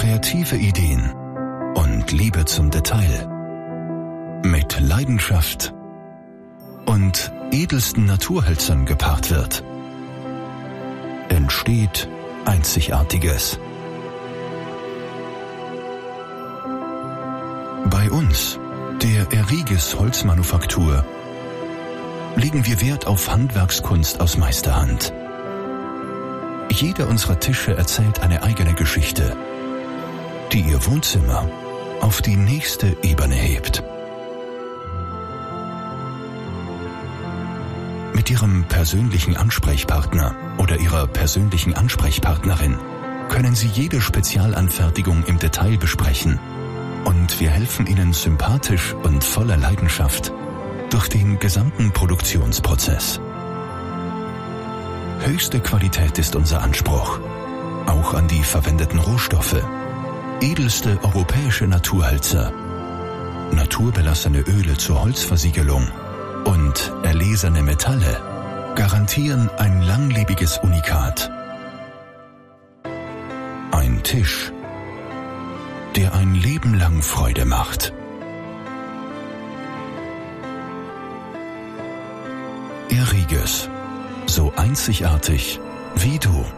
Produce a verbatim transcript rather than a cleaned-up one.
kreative Ideen und Liebe zum Detail, mit Leidenschaft und edelsten Naturhölzern gepaart wird, entsteht Einzigartiges. Bei uns, der Eriges Holzmanufaktur, legen wir Wert auf Handwerkskunst aus Meisterhand. Jeder unserer Tische erzählt eine eigene Geschichte, die Ihr Wohnzimmer auf die nächste Ebene hebt. Mit Ihrem persönlichen Ansprechpartner oder Ihrer persönlichen Ansprechpartnerin können Sie jede Spezialanfertigung im Detail besprechen und wir helfen Ihnen sympathisch und voller Leidenschaft durch den gesamten Produktionsprozess. Höchste Qualität ist unser Anspruch, auch an die verwendeten Rohstoffe. Edelste europäische Naturhölzer, naturbelassene Öle zur Holzversiegelung und erlesene Metalle garantieren ein langlebiges Unikat. Ein Tisch, der ein Leben lang Freude macht. Eriges, so einzigartig wie du.